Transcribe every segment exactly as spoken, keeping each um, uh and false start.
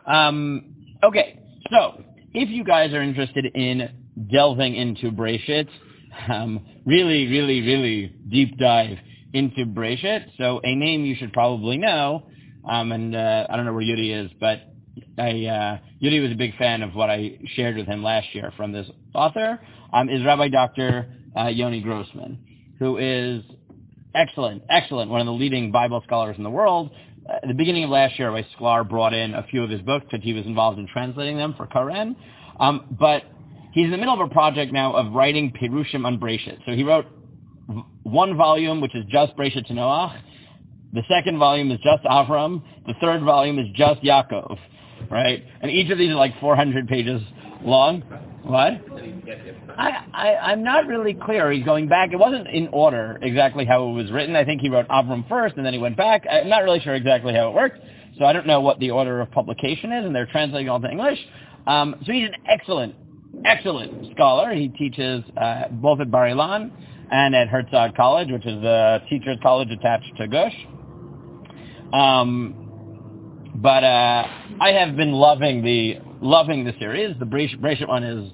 Um, okay, so if you guys are interested in delving into Breshit, um, really, really, really deep dive into Breshit, so a name you should probably know, um, and uh, I don't know where Yudi is, but I, uh, Yudi was a big fan of what I shared with him last year from this author, um, is Rabbi Doctor Uh, Yoni Grossman, who is excellent, excellent, one of the leading Bible scholars in the world. Uh, at the beginning of last year, Rabbi Sklar brought in a few of his books because he was involved in translating them for Karen. Um, but he's in the middle of a project now of writing Perushim on Breshit. So he wrote v- one volume, which is just Breshit to Noach. The second volume is just Avram. The third volume is just Yaakov, right? And each of these are like four hundred pages long. What? I, I, I'm not really clear. He's going back. It wasn't in order exactly how it was written. I think he wrote Avram first, and then he went back. I'm not really sure exactly how it worked, so I don't know what the order of publication is, and they're translating all to English. Um, so he's an excellent, excellent scholar. He teaches uh, both at Bar Ilan and at Herzog College, which is the teacher's college attached to Gush. Um, but uh, I have been loving the loving the series. The Breshit, Breshit one is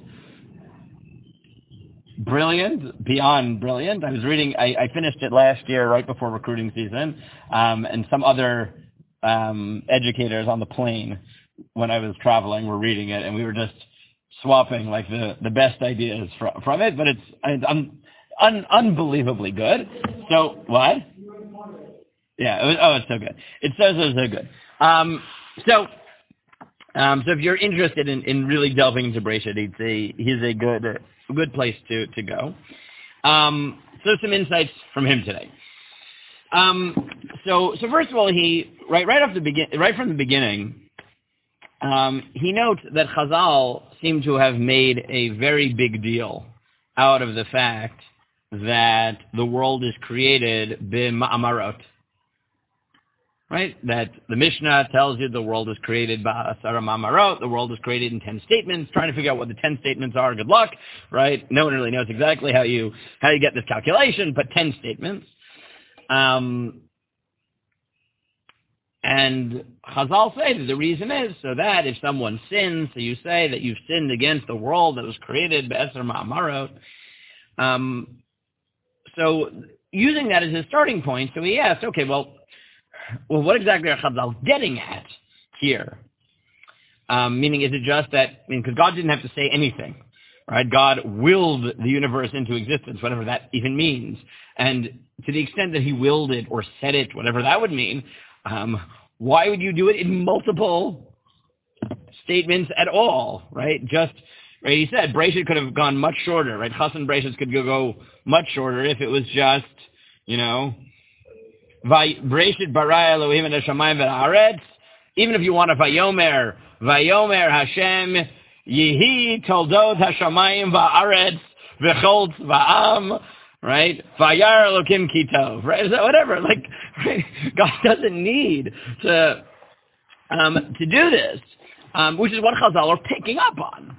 brilliant, beyond brilliant. I was reading, I, I finished it last year right before recruiting season, um, and some other um, educators on the plane when I was traveling were reading it, and we were just swapping like the, the best ideas from, from it, but it's, it's un, un, unbelievably good. So, what? Yeah, it was, oh, it's so good. It's so, so, so good. Um, so, um, so if you're interested in, in really delving into Breshit, he's a, he's a good, a good place to, to go. Um, so some insights from him today. Um, so, so first of all, he, right, right off the begin, right from the beginning, um, he notes that Chazal seem to have made a very big deal out of the fact that the world is created b'ma'amarot. Right? That the Mishnah tells you the world is created by Asara Ma'amarot, the world is created in ten statements, trying to figure out what the ten statements are, good luck, right? No one really knows exactly how you, how you get this calculation, but ten statements. Um, and Chazal say that the reason is so that if someone sins, so you say that you've sinned against the world that was created by Asara Ma'amarot. Um, so using that as his starting point, so he asked, okay, well, Well, what exactly are Chazal getting at here? Um, meaning, is it just that, I mean, because God didn't have to say anything, right? God willed the universe into existence, whatever that even means. And to the extent that he willed it or said it, whatever that would mean, um, why would you do it in multiple statements at all, right? Just, right, he said, Breshit could have gone much shorter, right? Chassan Breshit could go much shorter if it was just, you know, Breshit bara Elohim et hashamayim v'haaretz. Even if you want a Vayomer, Vayomer Hashem Yehi Toldot Hashamayim v'haaretz v'chol v'am, right? Vayar Elokim Kitov, right? So whatever. Like, right? God doesn't need to um, to do this, um, which is what Chazal are picking up on.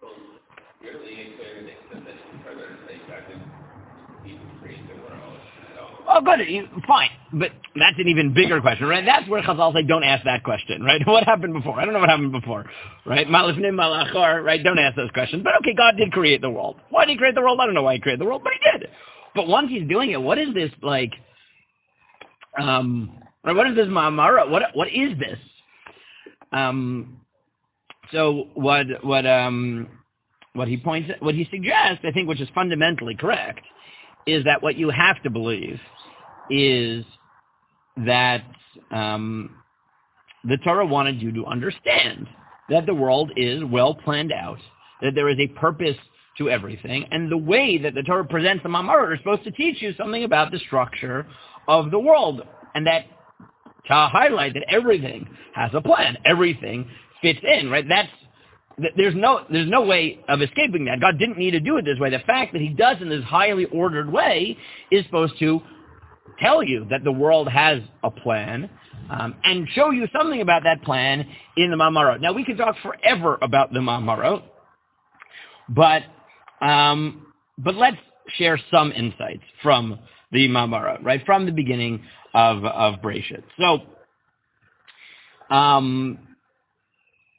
Oh, good, fine, but that's an even bigger question, right? That's where Chazal say, don't ask that question, right? What happened before? I don't know what happened before, right? Malifnim, malachor, right? Don't ask those questions. But okay, God did create the world. Why did he create the world? I don't know why he created the world, but he did. But once he's doing it, what is this, like, um, right, what is this ma'amara? What, what is this? Um, so what, what, um, what he points, what he suggests, I think, which is fundamentally correct, is that what you have to believe is that um, the Torah wanted you to understand that the world is well planned out, that there is a purpose to everything, and the way that the Torah presents the Ma'amarot are supposed to teach you something about the structure of the world, and that to highlight that everything has a plan, everything fits in, right? That's There's no there's no way of escaping that. God didn't need to do it this way. The fact that he does in this highly ordered way is supposed to tell you that the world has a plan um, and show you something about that plan in the Ma'amarot. Now, we could talk forever about the Ma'amarot, but um, but let's share some insights from the Ma'amarot, right, from the beginning of, of Breshit. So, um...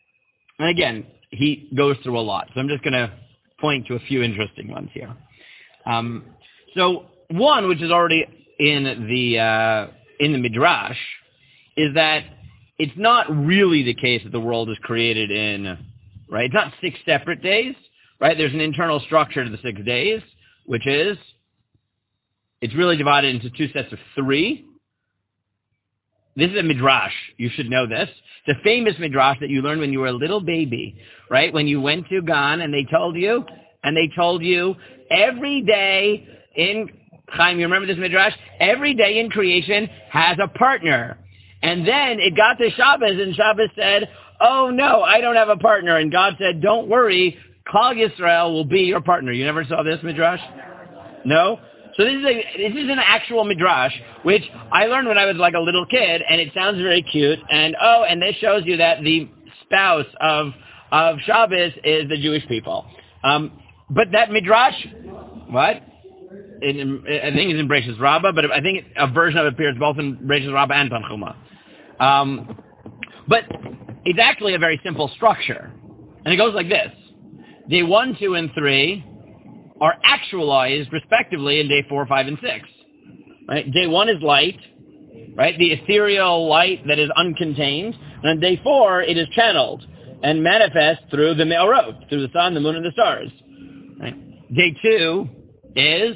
And again, he goes through a lot. So I'm just going to point to a few interesting ones here. Um, so one, which is already in the uh, in the Midrash, is that it's not really the case that the world is created in, right? It's not six separate days, right? There's an internal structure to the six days, which is, it's really divided into two sets of three. This is a Midrash. You should know this. It's a famous Midrash that you learned when you were a little baby, right? When you went to Gan and they told you, and they told you every day in, Chaim, you remember this Midrash? Every day in creation has a partner. And then it got to Shabbos, and Shabbos said, oh no, I don't have a partner. And God said, don't worry, Klal Yisrael will be your partner. You never saw this Midrash? No? So this is a, this is an actual Midrash, which I learned when I was like a little kid, and it sounds very cute. And oh, and this shows you that the spouse of of Shabbos is the Jewish people. Um, but that Midrash, what? In, I think it's in Bereshis Rabbah, but I think a version of it appears both in Bereshis Rabbah and Tanchuma. Um, but it's actually a very simple structure. And it goes like this. Day one, two, and three are actualized, respectively, in day four, five, and six. Right? Day one is light, right? The ethereal light that is uncontained. And on day four, it is channeled and manifests through the Me'orot, through the sun, the moon, and the stars. Right? Day two is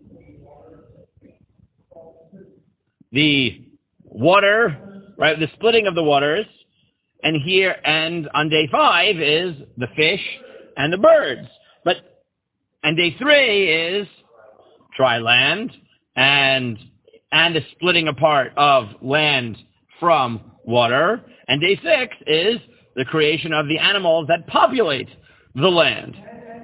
the water, right? The splitting of the waters. And here, and on day five is the fish and the birds. But, and day three is dry land and, and the splitting apart of land from water. And day six is the creation of the animals that populate the land.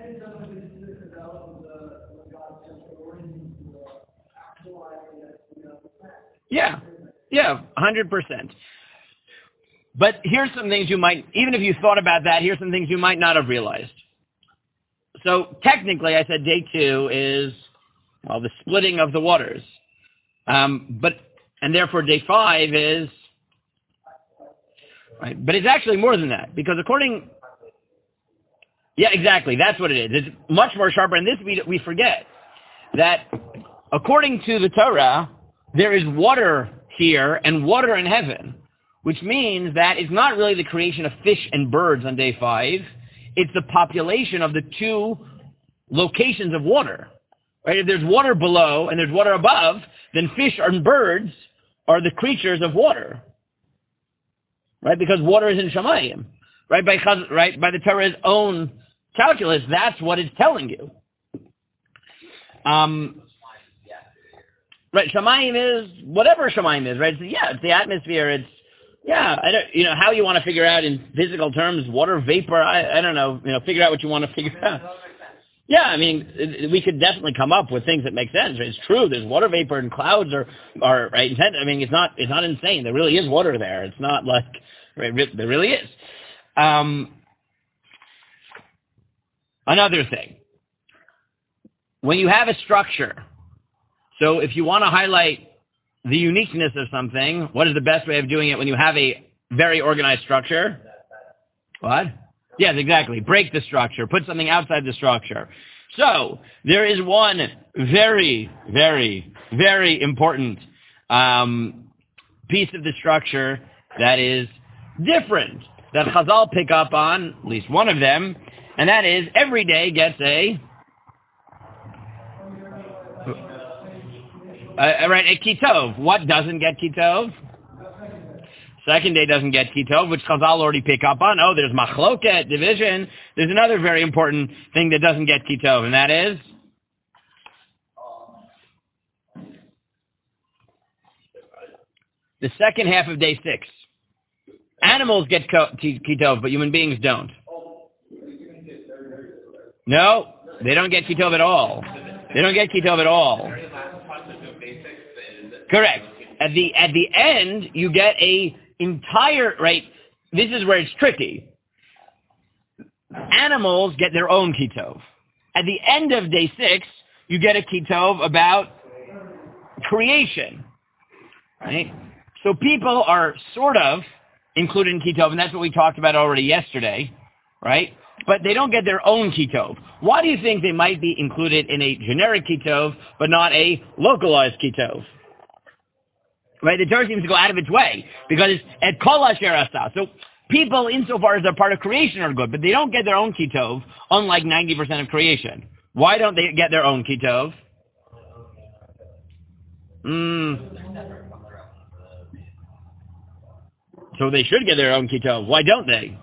Yeah, yeah, one hundred percent. But here's some things you might, even if you thought about that, here's some things you might not have realized. So technically, I said day two is, well, the splitting of the waters. Um, but, and therefore day five is, right, but it's actually more than that, because according, yeah, exactly, that's what it is. It's much more sharper, and this we, we forget, that according to the Torah, there is water here and water in heaven, which means that it's not really the creation of fish and birds on day five. It's the population of the two locations of water. Right? If there's water below and there's water above, then fish and birds are the creatures of water. Right? Because water is in Shamayim. Right? By, right? By the Torah's own calculus, that's what it's telling you. Um, right? Shamayim is whatever Shamayim is, right? So, yeah, it's the atmosphere, it's Yeah, I don't, you know, how you want to figure out in physical terms, water vapor, I, I don't know, you know, figure out what you want to figure out. Yeah, I mean, it, we could definitely come up with things that make sense. It's true, there's water vapor and clouds are, are right, I mean, it's not, it's not insane. There really is water there. It's not like, right, there really is. Um, another thing, when you have a structure, so if you want to highlight the uniqueness of something, what is the best way of doing it when you have a very organized structure? What? Yes, exactly. Break the structure. Put something outside the structure. So, there is one very, very, very important um, piece of the structure that is different, that Chazal pick up on, at least one of them, and that is every day gets a Uh, right, a kitov. What doesn't get kitov? Second day doesn't get kitov, which Chazal already pick up on. Oh, there's machloket, division. There's another very important thing that doesn't get kitov, and that is the second half of day six. Animals get kitov, but human beings don't. No, they don't get kitov at all. They don't get kitov at all. Correct. At the at the end, you get a entire, right, this is where it's tricky. Animals get their own kitov. At the end of day six, you get a kitov about creation. Right? So people are sort of included in kitov, and that's what we talked about already yesterday. right? But they don't get their own kitov. Why do you think they might be included in a generic kitov, but not a localized kitov? Right? The Torah seems to go out of its way, because it's et kol asher asa. So people, insofar as they're part of creation, are good, but they don't get their own kitov, unlike ninety percent of creation. Why don't they get their own kitov? Mm. So they should get their own kitov. Why don't they?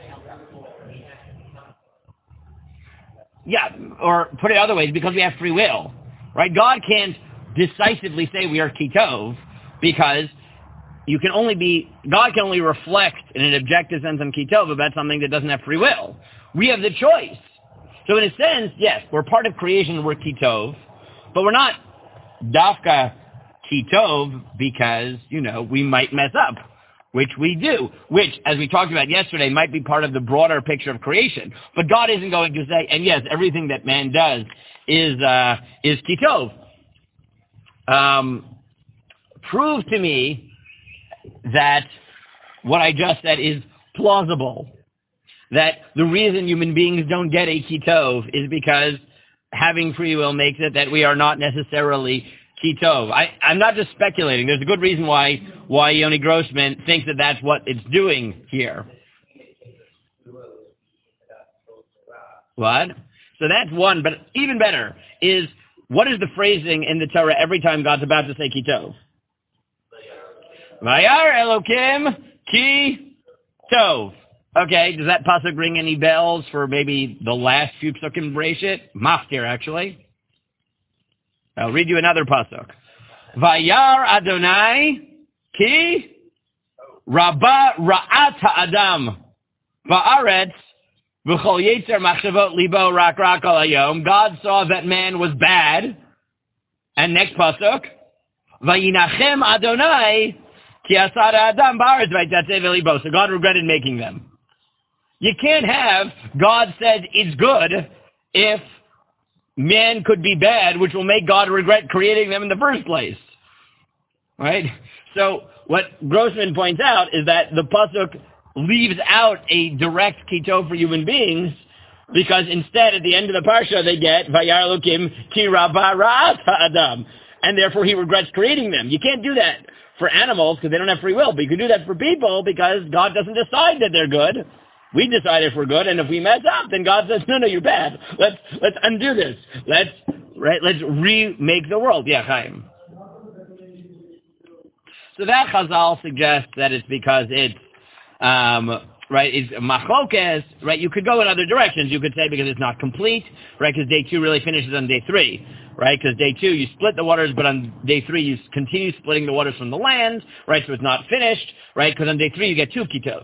Yeah, or put it other ways, because we have free will, right? God can't decisively say we are kitov, because you can only be, God can only reflect in an objective sense on kitov about something that doesn't have free will. We have the choice. So in a sense, yes, we're part of creation, we're kitov, but we're not dafka kitov because, you know, we might mess up, which we do, which, as we talked about yesterday, might be part of the broader picture of creation. But God isn't going to say, and yes, everything that man does is uh, is kitov. Um, prove to me that what I just said is plausible. That the reason human beings don't get a kitov is because having free will makes it that we are not necessarily kitov. I, I'm not just speculating. There's a good reason why why Yoni Grossman thinks that that's what it's doing here. What? So that's one, but even better is, what is the phrasing in the Torah every time God's about to say kitov? Vayar Elokim ki tov. Okay, does that pasuk ring any bells for maybe the last few psukim in Bereshit? Maftir, actually. I'll read you another pasuk. Vayar Adonai ki rabba ra'at ha'adam va'aretz v'chol yetzer machshavot libo rak rak al hayom. God saw that man was bad. And next pasuk, vayinachem Adonai ki asar adam ba'aretz v'aytatzeh v'libo. So God regretted making them. You can't have God said it's good if man could be bad, which will make God regret creating them in the first place. Right? So what Grossman points out is that the pasuk leaves out a direct kitov for human beings, because instead at the end of the parsha they get Vayar Elokim ki rabba ra'at ha'adam, and therefore he regrets creating them. You can't do that for animals because they don't have free will, but you can do that for people because God doesn't decide that they're good. We decide if we're good, and if we mess up, then God says, no, no, you're bad. Let's let's undo this. Let's right. Let's remake the world. Yeah, Chaim. So that Chazal suggests that it's because it's um, right. It's machlokes. Right. You could go in other directions. You could say because it's not complete. Right. Because day two really finishes on day three. Right. Because day two you split the waters, but on day three you continue splitting the waters from the land. Right. So it's not finished. Right. Because on day three you get two kitos.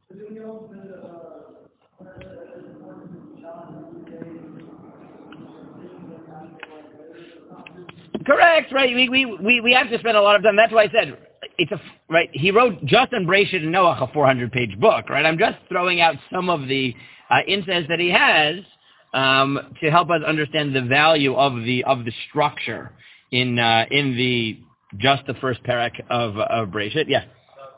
Correct, right? We, we we we have to spend a lot of time. That's why I said it's a right. He wrote just on Bereshit and Noach a four hundred page book, right? I'm just throwing out some of the uh, insights that he has um, to help us understand the value of the of the structure in uh, in the just the first parak of of Bereshit. Yeah.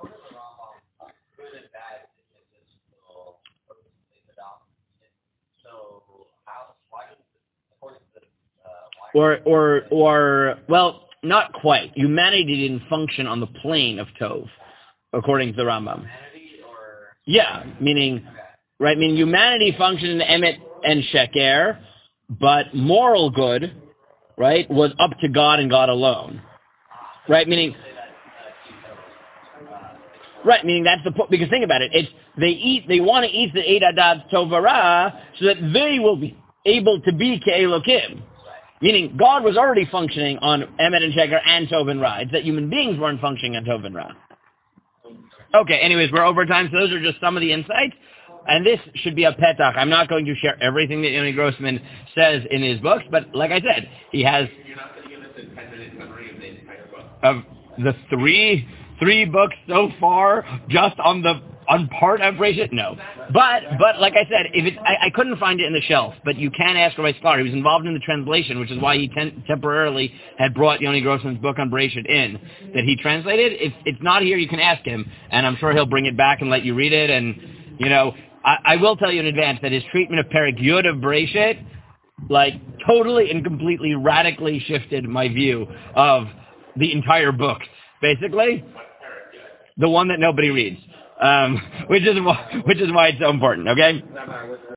Or, or, or, well, not quite. Humanity didn't function on the plane of Tov, according to the Rambam. Yeah, meaning, right, meaning humanity functioned in Emet and Sheker, but moral good, right, was up to God and God alone. Right, meaning, right, meaning that's the point, because think about it, it's, they eat, they want to eat the Eid Adat Tovara so that they will be able to be Ke'elokim. Meaning, God was already functioning on Emet and Sheker and Tov and Ra. It's that human beings weren't functioning on Tov and Ra. Okay, anyways, we're over time, so those are just some of the insights. And this should be a petach. I'm not going to share everything that Yoni Grossman says in his books, but like I said, he has... You're not going to give us a ten-minute summary of the entire book? Of the three, three books so far, just on the... On part of Bereshit? No. But, but like I said, if it, I, I couldn't find it in the shelf, but you can ask Rabbi Sklar. He was involved in the translation, which is why he ten, temporarily had brought Yoni Grossman's book on Bereshit in, that he translated. If it's not here, you can ask him, and I'm sure he'll bring it back and let you read it. And, you know, I, I will tell you in advance that his treatment of Perek Yud of Bereshit, like, totally and completely radically shifted my view of the entire book. Basically, the one that nobody reads, um, which is why, which is why it's so important. Okay.